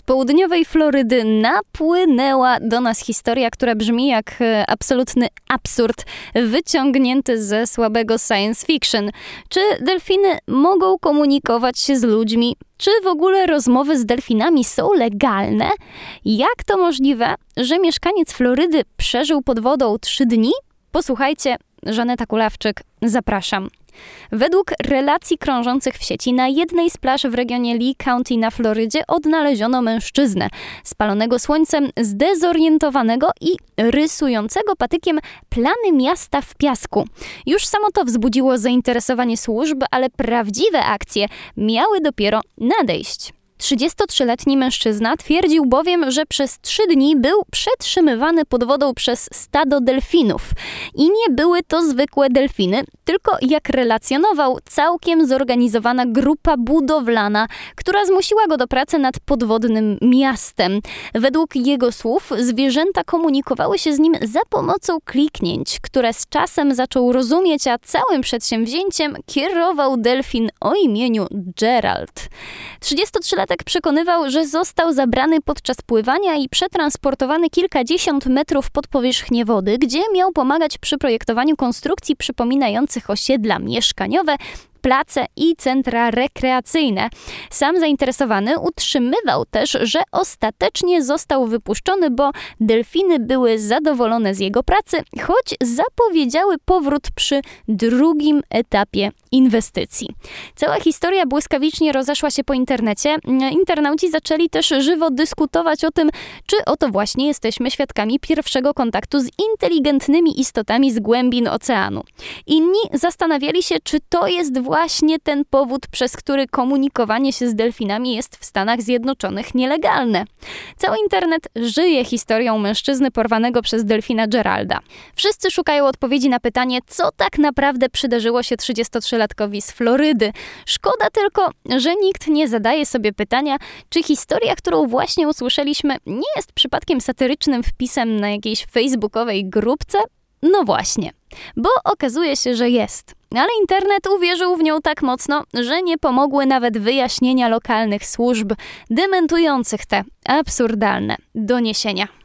południowej Florydy napłynęła do nas historia, która brzmi jak absolutny absurd wyciągnięty ze słabego science fiction. Czy delfiny mogą komunikować się z ludźmi? Czy w ogóle rozmowy z delfinami są legalne? Jak to możliwe, że mieszkaniec Florydy przeżył pod wodą 3 dni? Posłuchajcie, Żaneta Kulawczyk, zapraszam. Według relacji krążących w sieci na jednej z plaż w regionie Lee County na Florydzie odnaleziono mężczyznę, spalonego słońcem, zdezorientowanego i rysującego patykiem plany miasta w piasku. Już samo to wzbudziło zainteresowanie służb, ale prawdziwe akcje miały dopiero nadejść. 33-letni mężczyzna twierdził bowiem, że przez 3 dni był przetrzymywany pod wodą przez stado delfinów. I nie były to zwykłe delfiny, tylko jak relacjonował, całkiem zorganizowana grupa budowlana, która zmusiła go do pracy nad podwodnym miastem. Według jego słów zwierzęta komunikowały się z nim za pomocą kliknięć, które z czasem zaczął rozumieć, a całym przedsięwzięciem kierował delfin o imieniu Gerald. 33-latek przekonywał, że został zabrany podczas pływania i przetransportowany kilkadziesiąt metrów pod powierzchnię wody, gdzie miał pomagać przy projektowaniu konstrukcji przypominających osiedla mieszkaniowe, place i centra rekreacyjne. Sam zainteresowany utrzymywał też, że ostatecznie został wypuszczony, bo delfiny były zadowolone z jego pracy, choć zapowiedziały powrót przy drugim etapie inwestycji. Cała historia błyskawicznie rozeszła się po internecie. Internauci zaczęli też żywo dyskutować o tym, czy oto właśnie jesteśmy świadkami pierwszego kontaktu z inteligentnymi istotami z głębin oceanu. Inni zastanawiali się, czy to jest właśnie ten powód, przez który komunikowanie się z delfinami jest w Stanach Zjednoczonych nielegalne. Cały internet żyje historią mężczyzny porwanego przez delfina Geralda. Wszyscy szukają odpowiedzi na pytanie, co tak naprawdę przydarzyło się 33-latkowi z Florydy. Szkoda tylko, że nikt nie zadaje sobie pytania, czy historia, którą właśnie usłyszeliśmy, nie jest przypadkiem satyrycznym wpisem na jakiejś facebookowej grupce? No właśnie, bo okazuje się, że jest. Ale internet uwierzył w nią tak mocno, że nie pomogły nawet wyjaśnienia lokalnych służb dementujących te absurdalne doniesienia.